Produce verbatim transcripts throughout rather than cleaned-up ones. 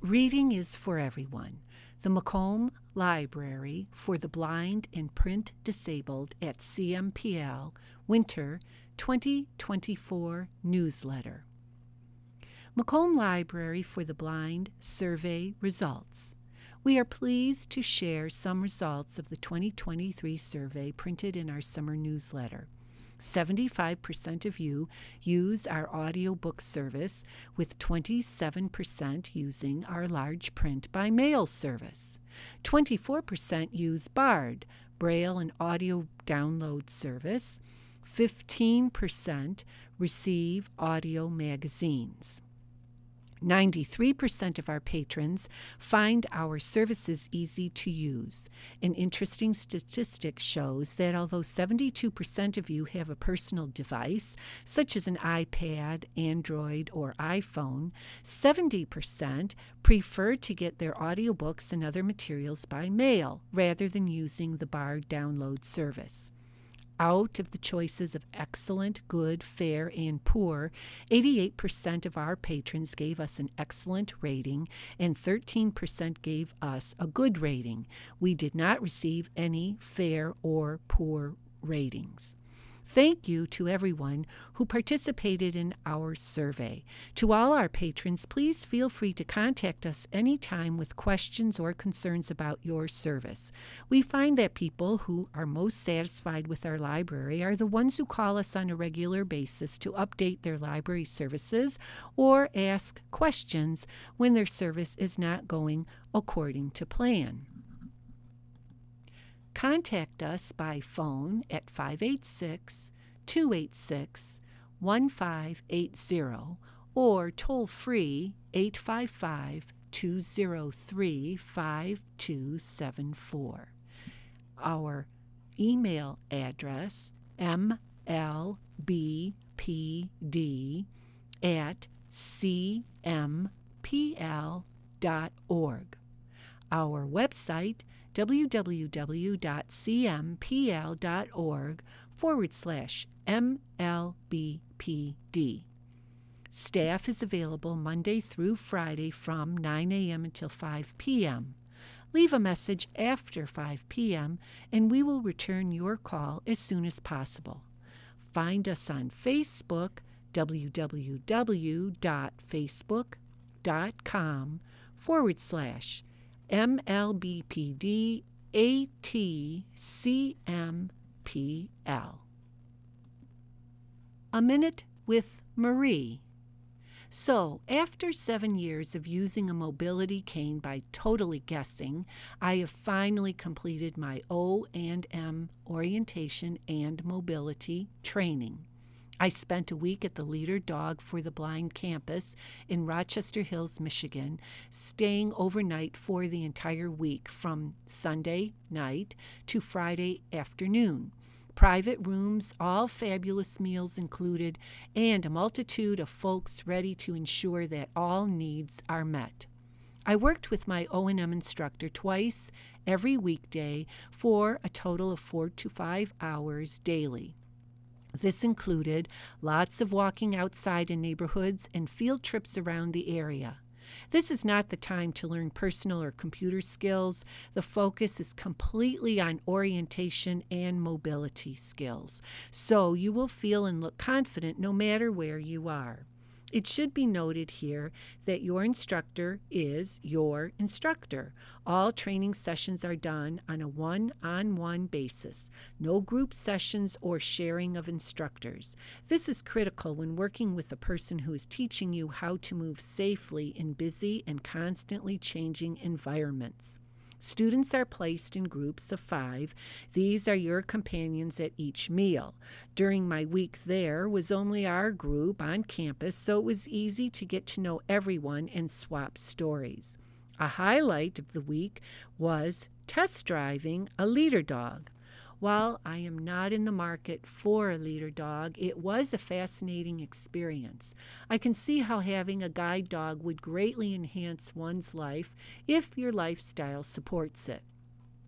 Reading is for everyone. The Macomb Library for the Blind and Print Disabled at C M P L Winter twenty twenty-four Newsletter. Macomb Library for the Blind Survey Results. We are pleased to share some results of the twenty twenty-three survey printed in our summer newsletter. seventy-five percent of you use our audiobook service, with twenty-seven percent using our large print by mail service. twenty-four percent use Bard, Braille and audio download service. fifteen percent receive audio magazines. ninety-three percent of our patrons find our services easy to use. An interesting statistic shows that although seventy-two percent of you have a personal device, such as an iPad, Android, or iPhone, seventy percent prefer to get their audiobooks and other materials by mail rather than using the Bard download service. Out of the choices of excellent, good, fair, and poor, eighty-eight percent of our patrons gave us an excellent rating and thirteen percent gave us a good rating. We did not receive any fair or poor ratings. Thank you to everyone who participated in our survey. To all our patrons, please feel free to contact us anytime with questions or concerns about your service. We find that people who are most satisfied with our library are the ones who call us on a regular basis to update their library services or ask questions when their service is not going according to plan. Contact us by phone at five eight six, two eight six, one five eight zero or toll free eight five five, two zero three, five two seven four. Our email address m l b p d at c m p l dot org. Our website www.cmpl.org forward slash MLBPD. Staff is available Monday through Friday from nine a.m. until five p.m. Leave a message after five p.m. and we will return your call as soon as possible. Find us on Facebook, www.facebook.com forward slash MLBPD ATCMPL. A Minute with Marie. So, after seven years of using a mobility cane by totally guessing, I have finally completed my O and M orientation and mobility training. I spent a week at the Leader Dog for the Blind campus in Rochester Hills, Michigan, staying overnight for the entire week from Sunday night to Friday afternoon. Private rooms, all fabulous meals included, and a multitude of folks ready to ensure that all needs are met. I worked with my O and M instructor twice every weekday for a total of four to five hours daily. This included lots of walking outside in neighborhoods and field trips around the area. This is not the time to learn personal or computer skills. The focus is completely on orientation and mobility skills, so you will feel and look confident no matter where you are. It should be noted here that your instructor is your instructor. All training sessions are done on a one-on-one basis. No group sessions or sharing of instructors. This is critical when working with a person who is teaching you how to move safely in busy and constantly changing environments. Students are placed in groups of five. These are your companions at each meal. During my week there was only our group on campus, so it was easy to get to know everyone and swap stories. A highlight of the week was test driving a Leader Dog. While I am not in the market for a Leader Dog, it was a fascinating experience. I can see how having a guide dog would greatly enhance one's life if your lifestyle supports it.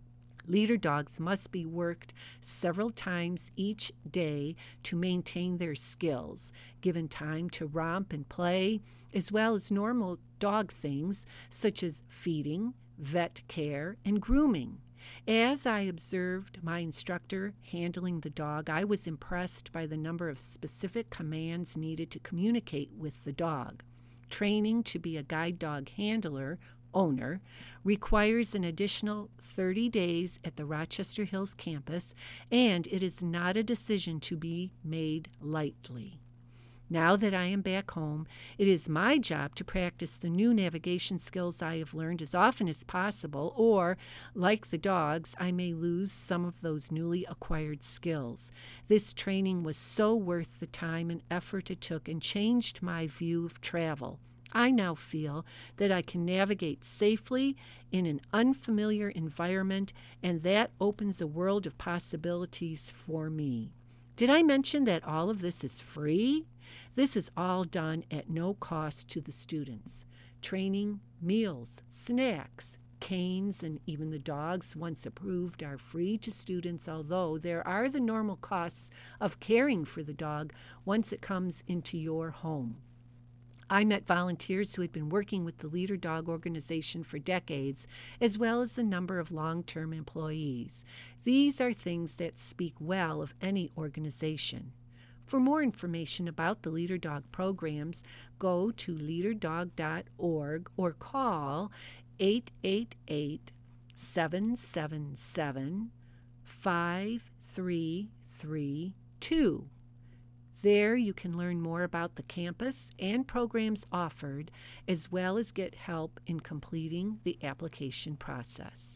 Leader dogs must be worked several times each day to maintain their skills, given time to romp and play, as well as normal dog things such as feeding, vet care, and grooming. As I observed my instructor handling the dog, I was impressed by the number of specific commands needed to communicate with the dog. Training to be a guide dog handler owner requires an additional thirty days at the Rochester Hills campus, and it is not a decision to be made lightly. Now that I am back home, it is my job to practice the new navigation skills I have learned as often as possible, or, like the dogs, I may lose some of those newly acquired skills. This training was so worth the time and effort it took and changed my view of travel. I now feel that I can navigate safely in an unfamiliar environment, and that opens a world of possibilities for me. Did I mention that all of this is free? This is all done at no cost to the students. Training, meals, snacks, canes, and even the dogs, once approved, are free to students, although there are the normal costs of caring for the dog once it comes into your home. I met volunteers who had been working with the Leader Dog organization for decades, as well as a number of long-term employees. These are things that speak well of any organization. For more information about the Leader Dog programs, go to leader dog dot org or call eight eight eight, seven seven seven, five three three two. There you can learn more about the campus and programs offered, as well as get help in completing the application process.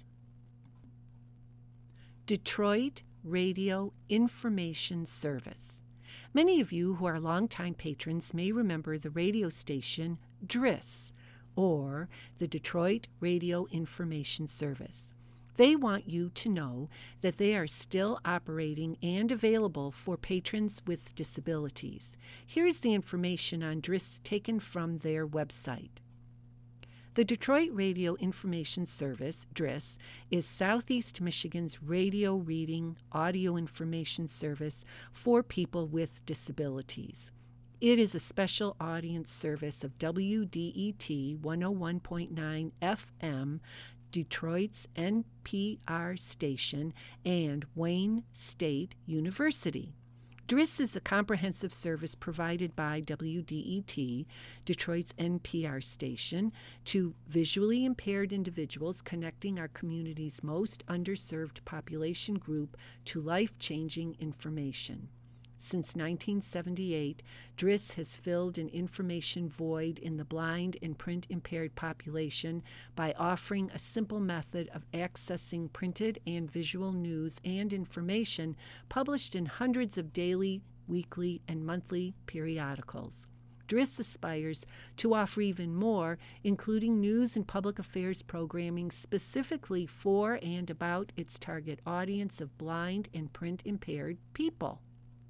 Detroit Radio Information Service. Many of you who are longtime patrons may remember the radio station D R I S, or the Detroit Radio Information Service. They want you to know that they are still operating and available for patrons with disabilities. Here's the information on D R I S taken from their website. The Detroit Radio Information Service, D R I S, is Southeast Michigan's radio reading audio information service for people with disabilities. It is a special audience service of W D E T one oh one point nine F M, Detroit's N P R station, and Wayne State University. D R I S is a comprehensive service provided by W D E T, Detroit's N P R station, to visually impaired individuals, connecting our community's most underserved population group to life-changing information. Since nineteen seventy-eight, D R I S has filled an information void in the blind and print-impaired population by offering a simple method of accessing printed and visual news and information published in hundreds of daily, weekly, and monthly periodicals. D R I S aspires to offer even more, including news and public affairs programming specifically for and about its target audience of blind and print-impaired people.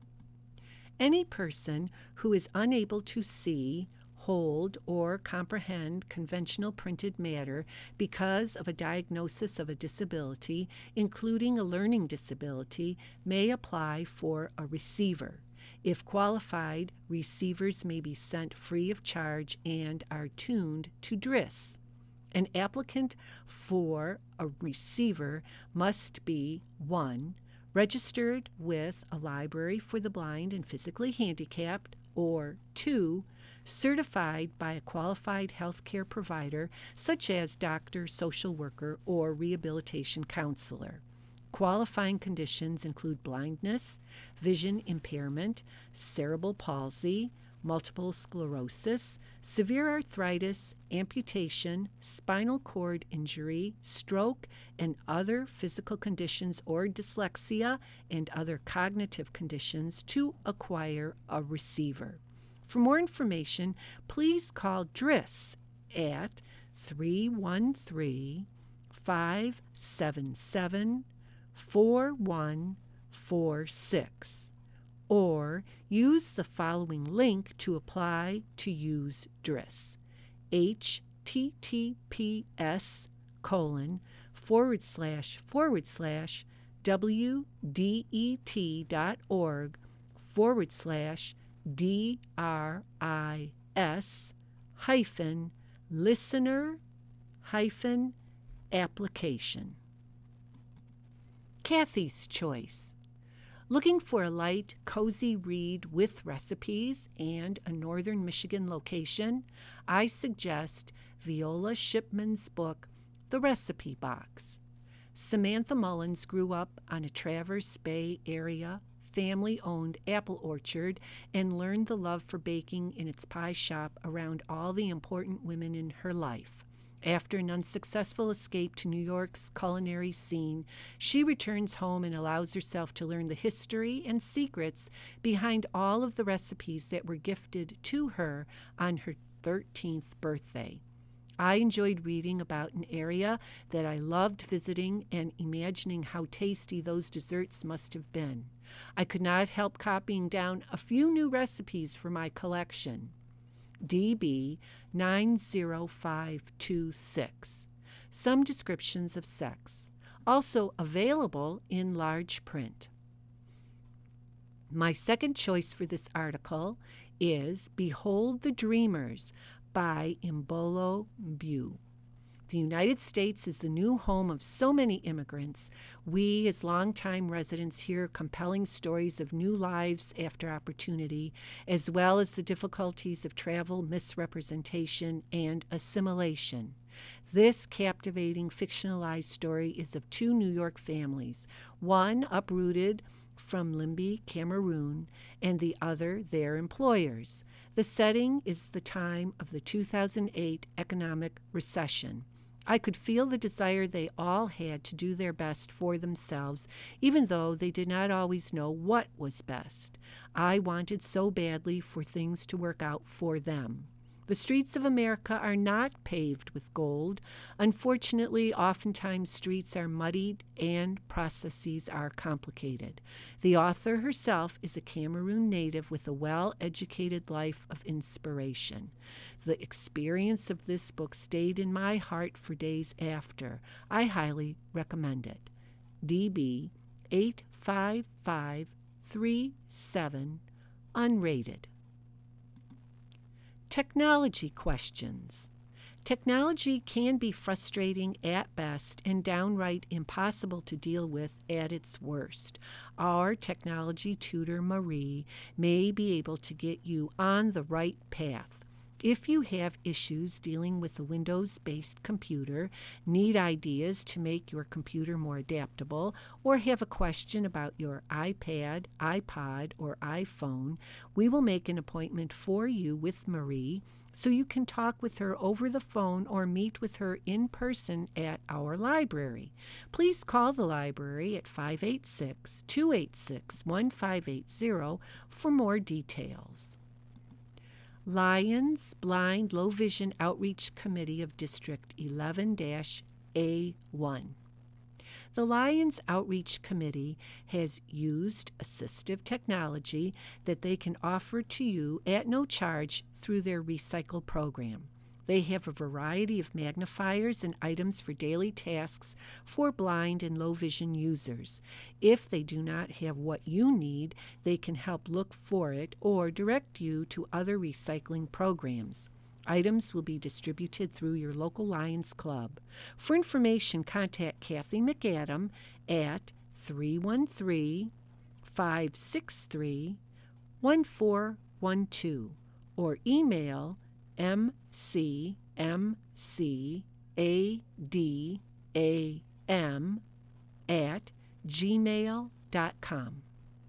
Any person who is unable to see, hold, or comprehend conventional printed matter because of a diagnosis of a disability, including a learning disability, may apply for a receiver. If qualified, receivers may be sent free of charge and are tuned to D R I S. An applicant for a receiver must be one registered with a library for the blind and physically handicapped, or two, certified by a qualified healthcare provider such as doctor, social worker, or rehabilitation counselor. Qualifying conditions include blindness, vision impairment, cerebral palsy, multiple sclerosis, severe arthritis, amputation, spinal cord injury, stroke, and other physical conditions, or dyslexia and other cognitive conditions to acquire a receiver. For more information, please call D R I S at three one three, five seven seven, four one four six. Or use the following link to apply to use D R I S. H T T P S colon forward slash forward slash wdet.org forward slash D-R-I-S hyphen listener hyphen application. Kathy's Choice. Looking for a light, cozy read with recipes and a northern Michigan location? I suggest Viola Shipman's book, The Recipe Box. Samantha Mullins grew up on a Traverse Bay area, family-owned apple orchard and learned the love for baking in its pie shop around all the important women in her life. After an unsuccessful escape to New York's culinary scene, she returns home and allows herself to learn the history and secrets behind all of the recipes that were gifted to her on her thirteenth birthday. I enjoyed reading about an area that I loved visiting and imagining how tasty those desserts must have been. I could not help copying down a few new recipes for my collection. D B nine zero five two six. Some descriptions of sex. Also available in large print. My second choice for this article is Behold the Dreamers by Imbolo Mbewu. The United States is the new home of so many immigrants. We, as longtime residents, hear compelling stories of new lives after opportunity, as well as the difficulties of travel, misrepresentation, and assimilation. This captivating fictionalized story is of two New York families, one uprooted from Limbe, Cameroon, and the other their employers. The setting is the time of the two thousand eight economic recession. I could feel the desire they all had to do their best for themselves, even though they did not always know what was best. I wanted so badly for things to work out for them. The streets of America are not paved with gold. Unfortunately, oftentimes streets are muddied and processes are complicated. The author herself is a Cameroon native with a well-educated life of inspiration. The experience of this book stayed in my heart for days after. I highly recommend it. D B eight five five three seven, unrated. Technology questions. Technology can be frustrating at best and downright impossible to deal with at its worst. Our technology tutor, Marie, may be able to get you on the right path. If you have issues dealing with a Windows-based computer, need ideas to make your computer more adaptable, or have a question about your iPad, iPod, or iPhone, we will make an appointment for you with Marie so you can talk with her over the phone or meet with her in person at our library. Please call the library at five eight six, two eight six, one five eight zero for more details. Lions Blind Low Vision Outreach Committee of District eleven A one. The Lions Outreach Committee has used assistive technology that they can offer to you at no charge through their Recycle program. They have a variety of magnifiers and items for daily tasks for blind and low vision users. If they do not have what you need, they can help look for it or direct you to other recycling programs. Items will be distributed through your local Lions Club. For information, contact Kathy McAdam at three one three, five six three, one four one two or email M C M C A D A M at gmail dot com.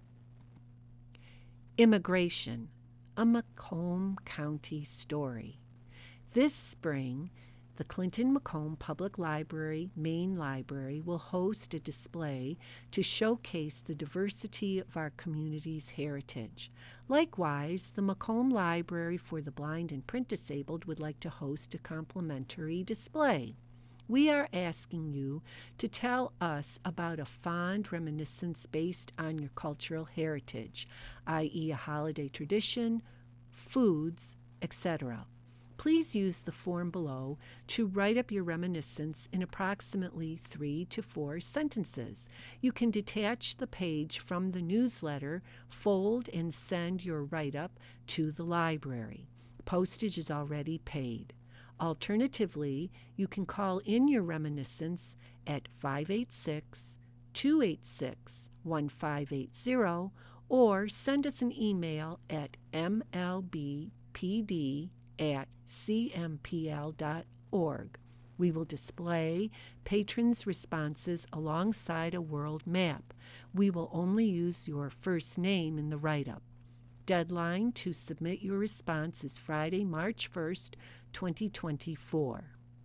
Immigration, a Macomb County story. This spring, the Clinton Macomb Public Library Main Library will host a display to showcase the diversity of our community's heritage. Likewise, the Macomb Library for the Blind and Print Disabled would like to host a complimentary display. We are asking you to tell us about a fond reminiscence based on your cultural heritage, that is a holiday tradition, foods, et cetera. Please use the form below to write up your reminiscence in approximately three to four sentences. You can detach the page from the newsletter, fold, and send your write-up to the library. Postage is already paid. Alternatively, you can call in your reminiscence at five eight six, two eight six, one five eight zero or send us an email at m l b p d at c m p l dot org. We will display patrons' responses alongside a world map. We will only use your first name in the write-up. Deadline to submit your response is Friday, March first, twenty twenty-four.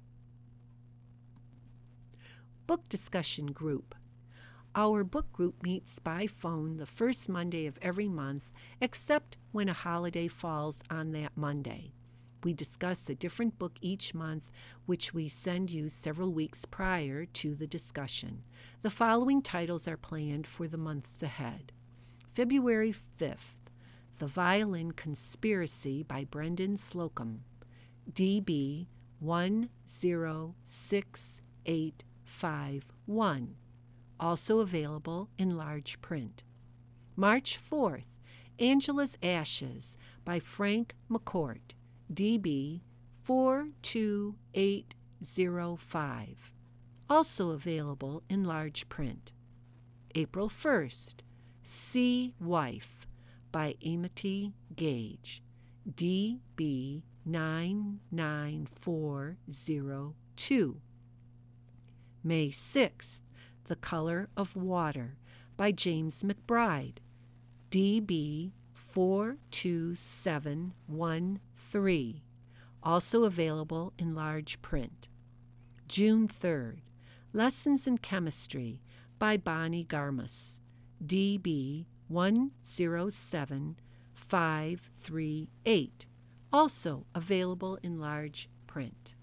Book Discussion Group. Our book group meets by phone the first Monday of every month, except when a holiday falls on that Monday. We discuss a different book each month, which we send you several weeks prior to the discussion. The following titles are planned for the months ahead. February fifth, The Violin Conspiracy by Brendan Slocum, D B one zero six eight five one, also available in large print. March fourth, Angela's Ashes by Frank McCourt, D B four two eight zero five, also available in large print. April first, Sea Wife by Amity Gage, D B nine nine four zero two. May sixth, The Color of Water by James McBride, D B four two seven one three, also available in large print. June third, Lessons in Chemistry by Bonnie Garmus, D B one zero seven five three eight, also available in large print.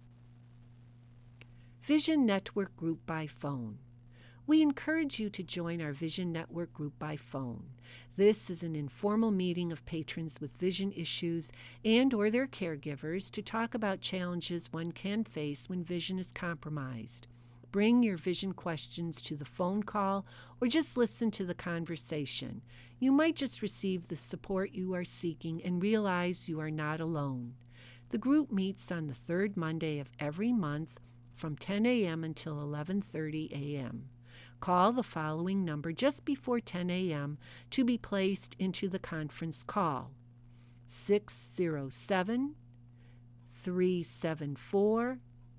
Vision Network Group by Phone. We encourage you to join our Vision Network group by phone. This is an informal meeting of patrons with vision issues and or their caregivers to talk about challenges one can face when vision is compromised. Bring your vision questions to the phone call or just listen to the conversation. You might just receive the support you are seeking and realize you are not alone. The group meets on the third Monday of every month from ten a.m. until eleven thirty a.m. Call the following number just before ten a.m. to be placed into the conference call: six zero seven, three seven four,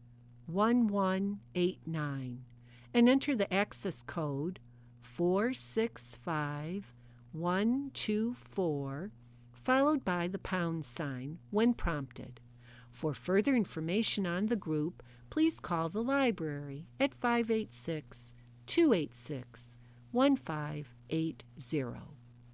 one one eight nine and enter the access code four six five one two four, followed by the pound sign when prompted. For further information on the group, please call the library at five eight six, two eight six, one five eight zero.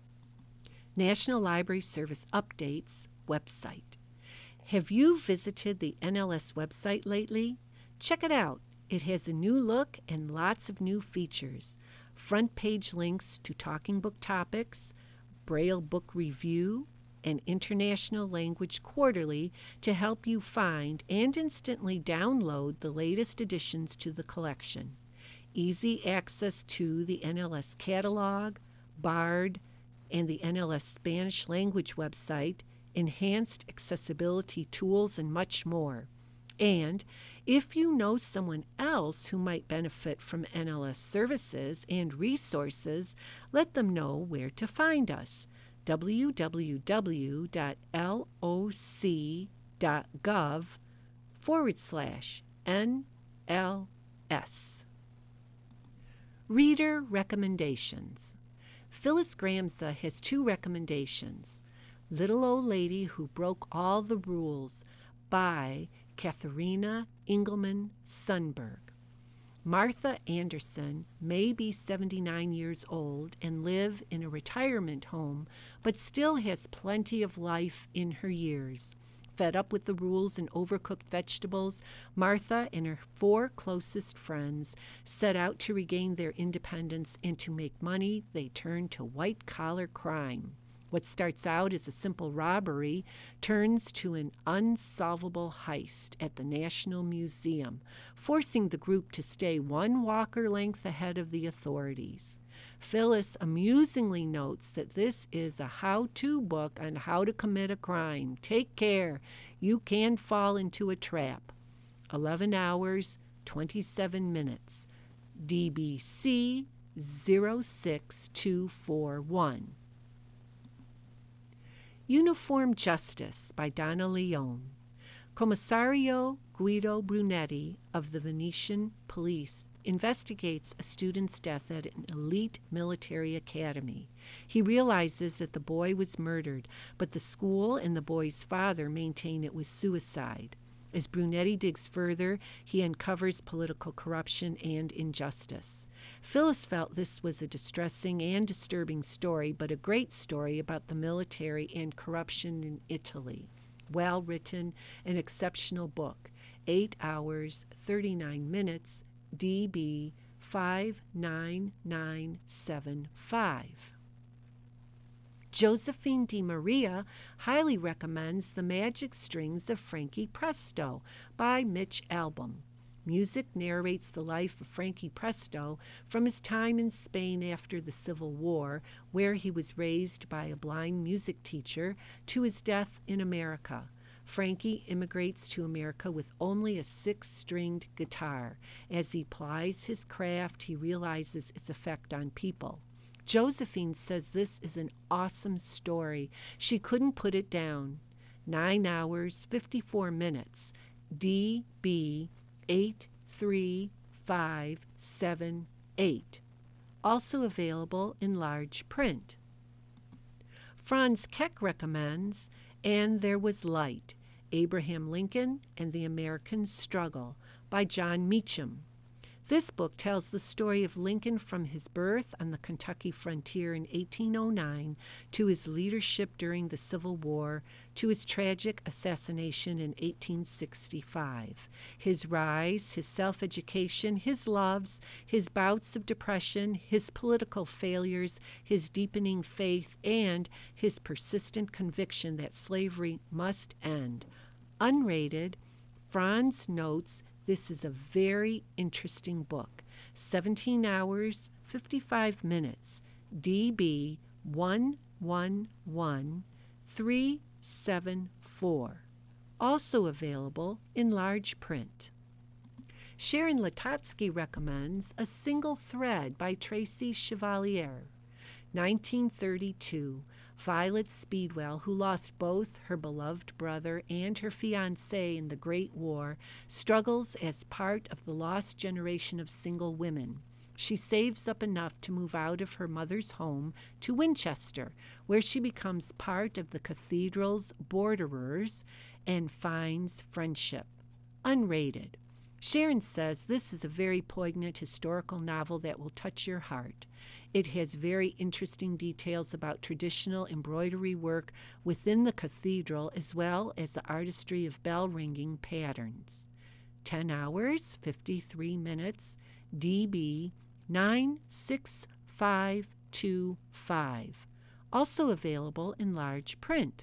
National Library Service Updates website. Have you visited the N L S website lately? Check it out. It has a new look and lots of new features. Front page links to talking book topics, Braille book review, and International Language Quarterly to help you find and instantly download the latest additions to the collection. Easy access to the N L S catalog, BARD, and the N L S Spanish language website, enhanced accessibility tools, and much more. And if you know someone else who might benefit from N L S services and resources, let them know where to find us. w w w dot loc dot gov forward slash N L S. Reader recommendations. Phyllis Gramsa has two recommendations. Little Old Lady Who Broke All the Rules by Katharina Engelman Sundberg. Martha Anderson may be seventy-nine years old and live in a retirement home, but still has plenty of life in her years. Fed up with the rules and overcooked vegetables, Martha and her four closest friends set out to regain their independence, and to make money, they turned to white-collar crime. What starts out as a simple robbery turns to an unsolvable heist at the National Museum, forcing the group to stay one walker length ahead of the authorities. Phyllis amusingly notes that this is a how-to book on how to commit a crime. Take care, you can fall into a trap. eleven hours, twenty-seven minutes. D B C zero six two four one. Uniform Justice by Donna Leone. Commissario Guido Brunetti of the Venetian Police investigates a student's death at an elite military academy. He realizes that the boy was murdered, but the school and the boy's father maintain it was suicide. As Brunetti digs further, he uncovers political corruption and injustice. Phyllis felt this was a distressing and disturbing story, but a great story about the military and corruption in Italy. Well written, an exceptional book. Eight hours, thirty-nine minutes, D B five nine nine seven five. Josephine DeMaria highly recommends The Magic Strings of Frankie Presto by Mitch Albom. Music narrates the life of Frankie Presto from his time in Spain after the Civil War, where he was raised by a blind music teacher, to his death in America. Frankie immigrates to America with only a six-stringed guitar. As he plies his craft, he realizes its effect on people. Josephine says this is an awesome story. She couldn't put it down. Nine hours, fifty-four minutes. D B eight three five seven eight. Also available in large print. Franz Keck recommends And There Was Light, Abraham Lincoln and the American Struggle by John Meacham. This book tells the story of Lincoln from his birth on the Kentucky frontier in eighteen oh nine to his leadership during the Civil War to his tragic assassination in eighteen sixty-five. His rise, his self-education, his loves, his bouts of depression, his political failures, his deepening faith, and his persistent conviction that slavery must end. Unrated, Franz notes this is a very interesting book. seventeen hours, fifty-five minutes. D B one one one three seven four. Also available in large print. Sharon Latotsky recommends A Single Thread by Tracy Chevalier. nineteen thirty-two. Violet Speedwell, who lost both her beloved brother and her fiancé in the Great War, struggles as part of the lost generation of single women. She saves up enough to move out of her mother's home to Winchester, where she becomes part of the cathedral's borderers and finds friendship. Unrated. Sharon says this is a very poignant historical novel that will touch your heart. It has very interesting details about traditional embroidery work within the cathedral, as well as the artistry of bell-ringing patterns. ten hours, fifty-three minutes, D B nine six five two five. Also available in large print.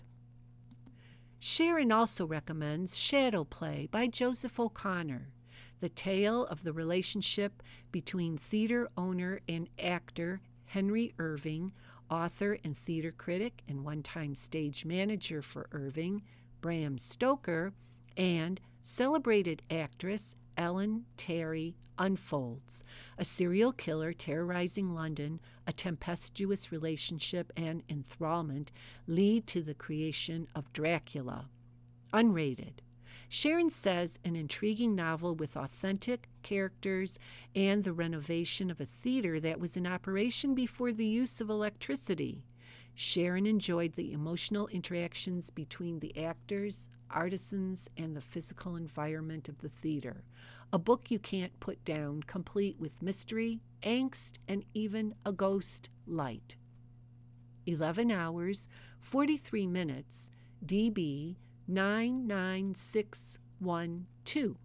Sharon also recommends Shadow Play by Joseph O'Connor. The tale of the relationship between theater owner and actor Henry Irving, author and theater critic and one-time stage manager for Irving, Bram Stoker, and celebrated actress Ellen Terry unfolds. A serial killer terrorizing London, a tempestuous relationship, and enthrallment lead to the creation of Dracula. Unrated. Sharon says an intriguing novel with authentic characters and the renovation of a theater that was in operation before the use of electricity. Sharon enjoyed the emotional interactions between the actors, artisans, and the physical environment of the theater. A book you can't put down, complete with mystery, angst, and even a ghost light. eleven hours, forty-three minutes, D B nine nine six one two.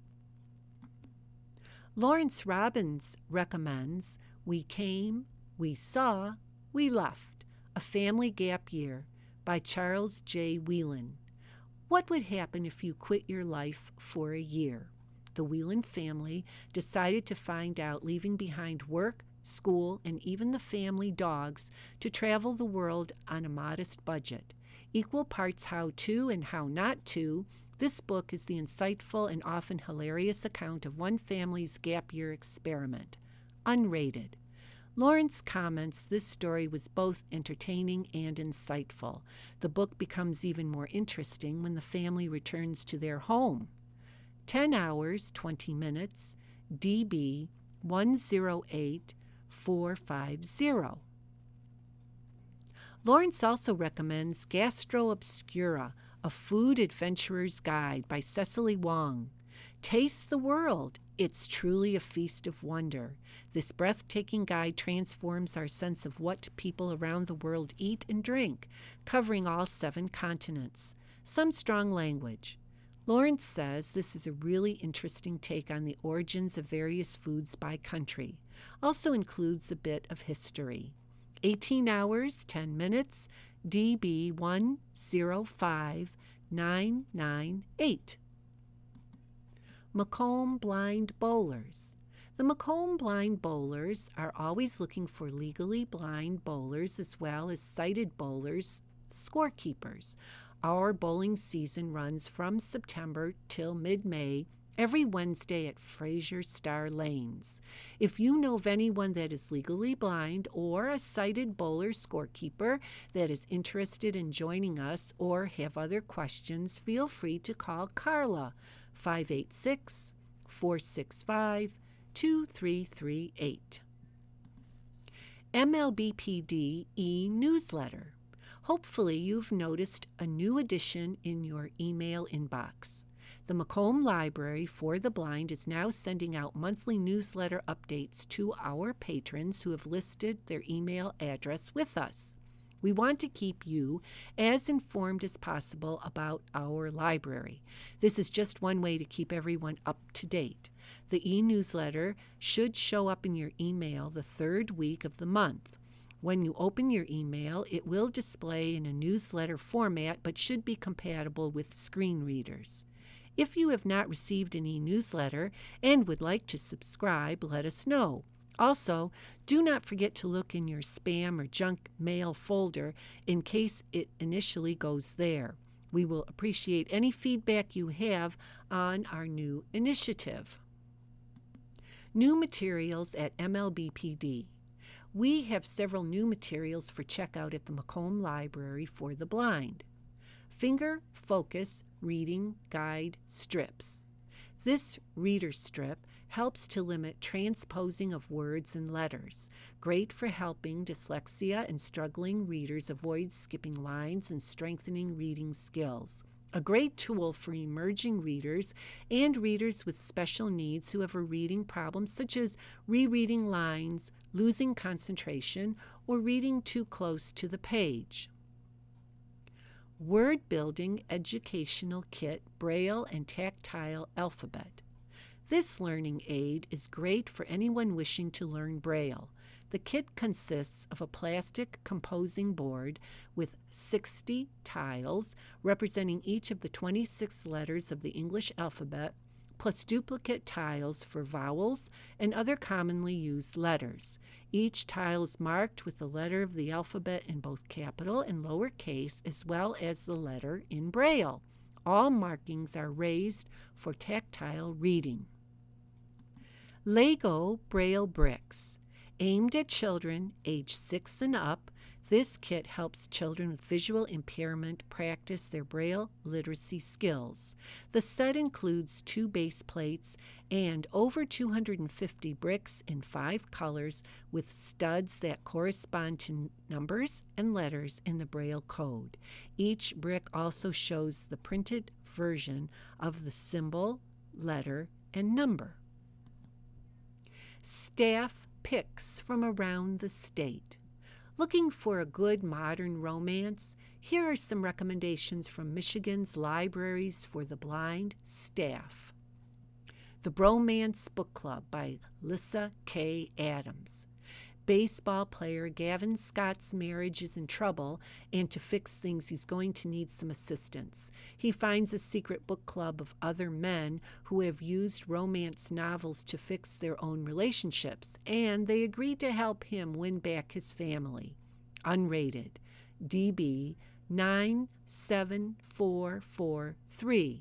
Lawrence Robbins recommends We Came, We Saw, We Left, A Family Gap Year by Charles J. Whelan. What would happen if you quit your life for a year? The Whelan family decided to find out, leaving behind work, school, and even the family dogs to travel the world on a modest budget. Equal parts how to and how not to, this book is the insightful and often hilarious account of one family's gap year experiment. Unrated. Lawrence comments this story was both entertaining and insightful. The book becomes even more interesting when the family returns to their home. ten hours, twenty minutes, D B one zero eight four five zero. Lawrence also recommends Gastro Obscura, A Food Adventurer's Guide by Cecily Wong. Taste the world. It's truly a feast of wonder. This breathtaking guide transforms our sense of what people around the world eat and drink, covering all seven continents. Some strong language. Lawrence says this is a really interesting take on the origins of various foods by country. Also includes a bit of history. eighteen hours, ten minutes, D B one zero five nine nine eight. Macomb Blind Bowlers. The Macomb Blind Bowlers are always looking for legally blind bowlers as well as sighted bowlers, scorekeepers. Our bowling season runs from September till mid-May, every Wednesday at Fraser Star Lanes. If you know of anyone that is legally blind or a sighted bowler scorekeeper that is interested in joining us or have other questions, feel free to call Carla, five eight six, four six five, two three three eight. M L B P D e-newsletter. Hopefully you've noticed a new addition in your email inbox. The Macomb Library for the Blind is now sending out monthly newsletter updates to our patrons who have listed their email address with us. We want to keep you as informed as possible about our library. This is just one way to keep everyone up to date. The e-newsletter should show up in your email the third week of the month. When you open your email, it will display in a newsletter format but should be compatible with screen readers. If you have not received an e-newsletter and would like to subscribe, let us know. Also, do not forget to look in your spam or junk mail folder in case it initially goes there. We will appreciate any feedback you have on our new initiative. New materials at M L B P D. We have several new materials for checkout at the Macomb Library for the Blind. Finger Focus Reading Guide Strips. This reader strip helps to limit transposing of words and letters. Great for helping dyslexia and struggling readers avoid skipping lines and strengthening reading skills. A great tool for emerging readers and readers with special needs who have a reading problem such as rereading lines, losing concentration, or reading too close to the page. Word Building Educational Kit Braille and Tactile Alphabet. This learning aid is great for anyone wishing to learn Braille. The kit consists of a plastic composing board with sixty tiles representing each of the twenty-six letters of the English alphabet, plus duplicate tiles for vowels and other commonly used letters. Each tile is marked with the letter of the alphabet in both capital and lowercase, as well as the letter in Braille. All markings are raised for tactile reading. Lego Braille Bricks. Aimed at children age six and up, this kit helps children with visual impairment practice their Braille literacy skills. The set includes two base plates and over two hundred fifty bricks in five colors with studs that correspond to numbers and letters in the Braille code. Each brick also shows the printed version of the symbol, letter, and number. Staff Picks from around the state. Looking for a good modern romance? Here are some recommendations from Michigan's Libraries for the Blind staff. The Bromance Book Club by Lissa K. Adams. Baseball player Gavin Scott's marriage is in trouble, and to fix things, he's going to need some assistance. He finds a secret book club of other men who have used romance novels to fix their own relationships, and they agree to help him win back his family. Unrated. D B nine seven four four three.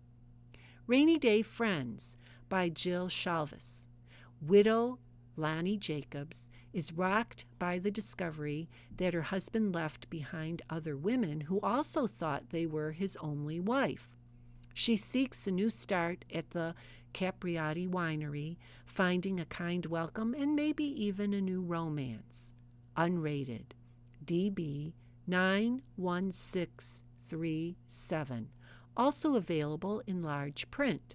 Rainy Day Friends by Jill Shalvis. Widow Lonnie Jacobs is rocked by the discovery that her husband left behind other women who also thought they were his only wife. She seeks a new start at the Capriati Winery, finding a kind welcome and maybe even a new romance. Unrated. D B nine one six three seven. Also available in large print.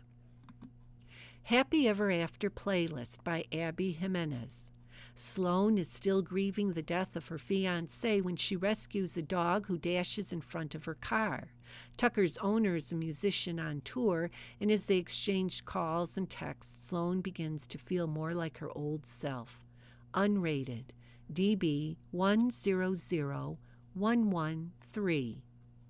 Happy Ever After Playlist by Abby Jimenez. Sloane is still grieving the death of her fiancé when she rescues a dog who dashes in front of her car. Tucker's owner is a musician on tour, and as they exchange calls and texts, Sloane begins to feel more like her old self. Unrated. D B one zero zero one one three.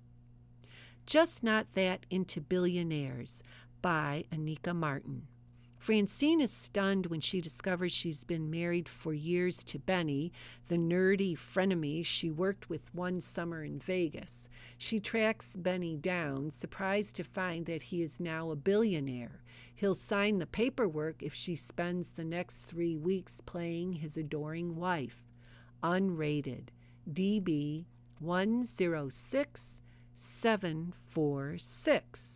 Just Not That Into Billionaires by Anika Martin. Francine is stunned when she discovers she's been married for years to Benny, the nerdy frenemy she worked with one summer in Vegas. She tracks Benny down, surprised to find that he is now a billionaire. He'll sign the paperwork if she spends the next three weeks playing his adoring wife. Unrated. D B one zero six seven four six.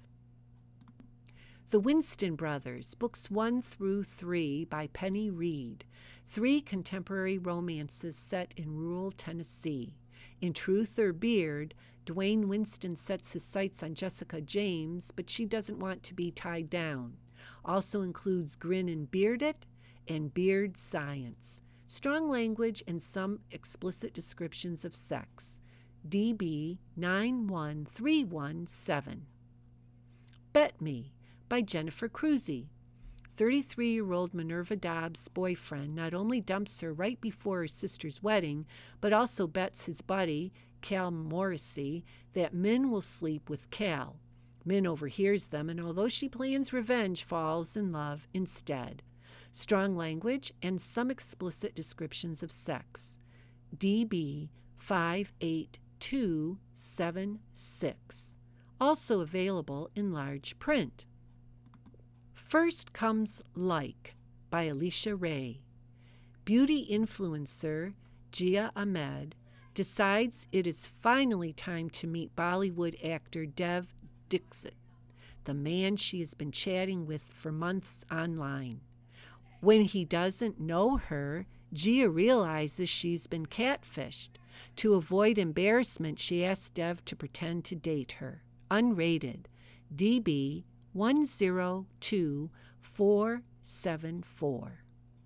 The Winston Brothers, Books one through three by Penny Reed. Three contemporary romances set in rural Tennessee. In Truth or Beard, Dwayne Winston sets his sights on Jessica James, but she doesn't want to be tied down. Also includes Grin and Beard It and Beard Science. Strong language and some explicit descriptions of sex. D B nine one three one seven. Bet Me by Jennifer Cruzy. thirty-three-year-old Minerva Dobbs' boyfriend not only dumps her right before her sister's wedding, but also bets his buddy, Cal Morrissey, that Min will sleep with Cal. Min overhears them, and although she plans revenge, falls in love instead. Strong language and some explicit descriptions of sex. D B five eight two seven six. Also available in large print. First Comes Like by Alicia Ray. Beauty influencer Gia Ahmed decides it is finally time to meet Bollywood actor Dev Dixit, the man she has been chatting with for months online. When he doesn't know her, Gia realizes she's been catfished. To avoid embarrassment, she asks Dev to pretend to date her. Unrated. D B one zero two four seven four.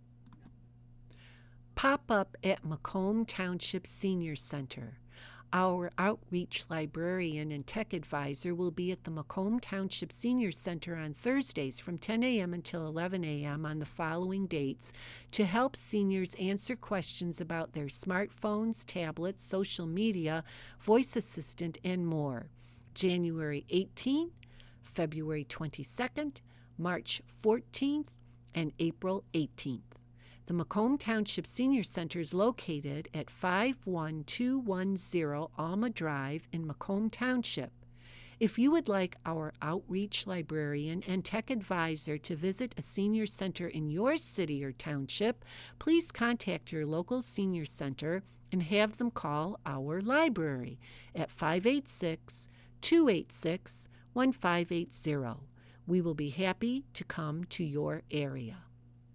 Pop-up at Macomb Township Senior Center. Our outreach librarian and tech advisor will be at the Macomb Township Senior Center on Thursdays from ten a.m. until eleven a.m. on the following dates to help seniors answer questions about their smartphones, tablets, social media, voice assistant, and more. January eighteenth, February twenty-second, March fourteenth, and April eighteenth. The Macomb Township Senior Center is located at five one two one zero Alma Drive in Macomb Township. If you would like our outreach librarian and tech advisor to visit a senior center in your city or township, please contact your local senior center and have them call our library at five eight six, two eight six, one five eight zero. We will be happy to come to your area.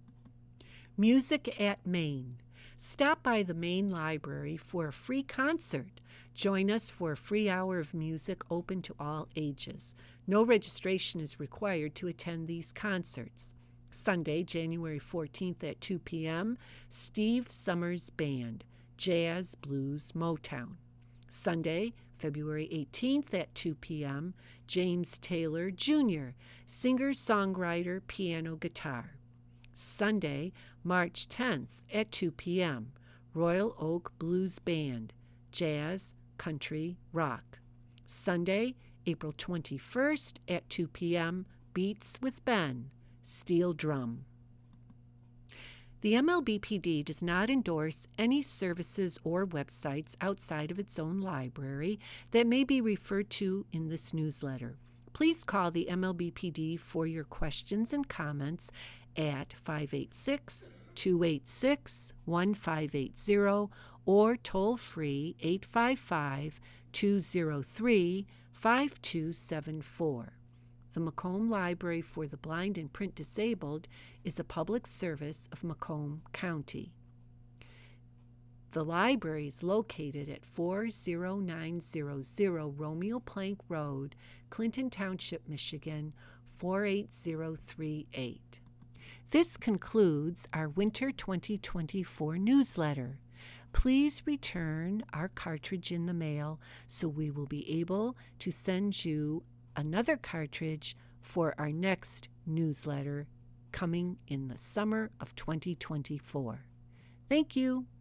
Music at Maine. Stop by the Maine Library for a free concert. Join us for a free hour of music open to all ages. No registration is required to attend these concerts. Sunday, January fourteenth at two p.m., Steve Summers Band, Jazz, Blues, Motown. Sunday, February eighteenth at two p.m., James Taylor Junior, singer-songwriter, piano, guitar. Sunday, March tenth at two p.m., Royal Oak Blues Band, jazz, country, rock. Sunday, April twenty-first at two p.m., Beats with Ben, steel drum. The M L B P D does not endorse any services or websites outside of its own library that may be referred to in this newsletter. Please call the M L B P D for your questions and comments at five eight six, two eight six, one five eight zero or toll free eight five five, two zero three, five two seven four. The Macomb Library for the Blind and Print Disabled is a public service of Macomb County. The library is located at four zero nine zero zero Romeo Plank Road, Clinton Township, Michigan, four eight zero three eight. This concludes our Winter twenty twenty-four newsletter. Please return our cartridge in the mail so we will be able to send you another cartridge for our next newsletter coming in the summer of twenty twenty-four. Thank you.